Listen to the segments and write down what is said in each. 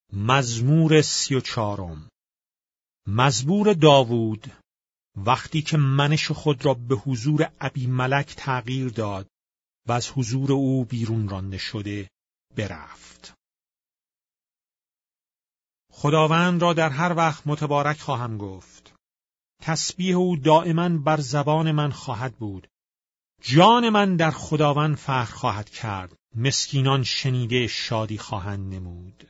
مزمور 34. مزمور داوود وقتی که منش خود را به حضور ابیملک تغییر داد و از حضور او بیرون رانده شده برفت. خداوند را در هر وقت متبارک خواهم گفت. تسبیح او دائما بر زبان من خواهد بود. جان من در خداوند فخر خواهد کرد. مسکینان شنیده شادی خواهند نمود.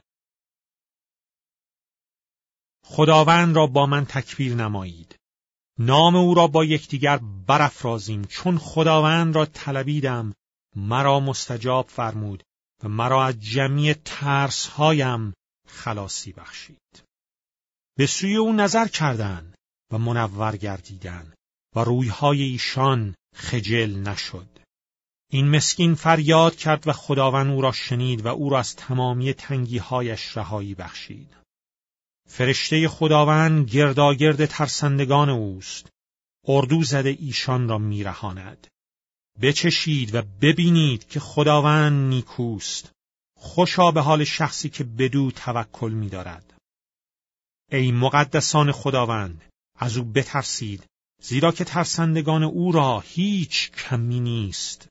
خداوند را با من تکبیر نمایید. نام او را با یکدیگر برافرازیم. چون خداوند را طلبیدم، مرا مستجاب فرمود و مرا از جمیع ترس‌هایم خلاصی بخشید. به سوی او نظر کردند و منور گردیدند و رویهای ایشان خجل نشد. این مسکین فریاد کرد و خداوند او را شنید و او را از تمامی تنگی‌هایش رهایی بخشید. فرشته خداوند گرداگرد ترسندگان اوست. اردو زده ایشان را میرهاند. بچشید و ببینید که خداوند نیکوست. خوشا به حال شخصی که بدو توکل می‌دارد. ای مقدسان خداوند، از او بترسید، زیرا که ترسندگان او را هیچ کمی نیست.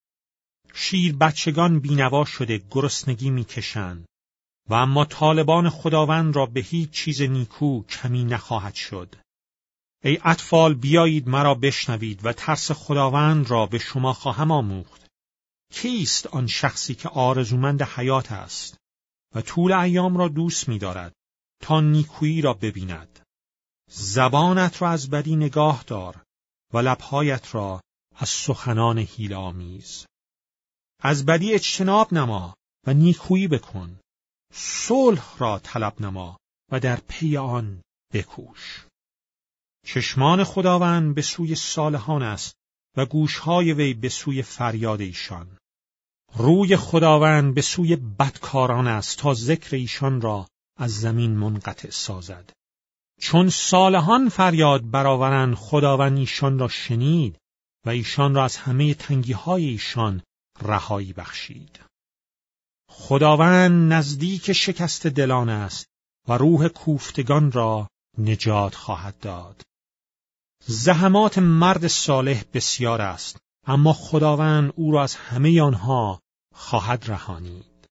شیر بچگان بینوا شده گرسنگی می‌کشند و اما طالبان خداوند را به هیچ چیز نیکو کمی نخواهد شد. ای اطفال، بیایید مرا بشنوید و ترس خداوند را به شما خواهم آموخت. کیست آن شخصی که آرزومند حیات است و طول ایام را دوست می‌دارد تا نیکویی را ببیند؟ زبانت را از بدی نگاه دار و لب‌هایت را از سخنان حیله‌آمیز. از بدی اجتناب نما و نیکویی بکن. صلح را طلب نما و در پی آن بکوش. چشمان خداوند به سوی صالحان است و گوشهای وی به سوی فریاد ایشان. روی خداوند به سوی بدکاران است تا ذکر ایشان را از زمین منقطع سازد. چون صالحان فریاد برآورند، خداوند ایشان را شنید و ایشان را از همه تنگی‌های ایشان رهایی بخشید. خداوند نزدیک شکست دلان است و روح کوفتگان را نجات خواهد داد. زحمات مرد صالح بسیار است، اما خداوند او را از همه آنها خواهد رهانید.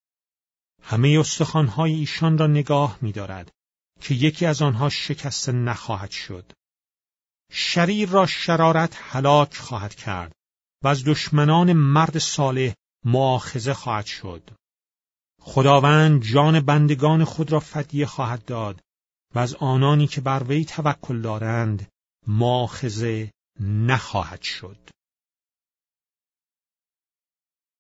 همه استخوان‌های ایشان را نگاه می‌دارد که یکی از آنها شکسته نخواهد شد. شریر را شرارت هلاک خواهد کرد و از دشمنان مرد صالح مؤاخذه خواهد شد. خداوند جان بندگان خود را فدیه خواهد داد و از آنانی که بر وی توکل دارند مؤاخذه نخواهد شد.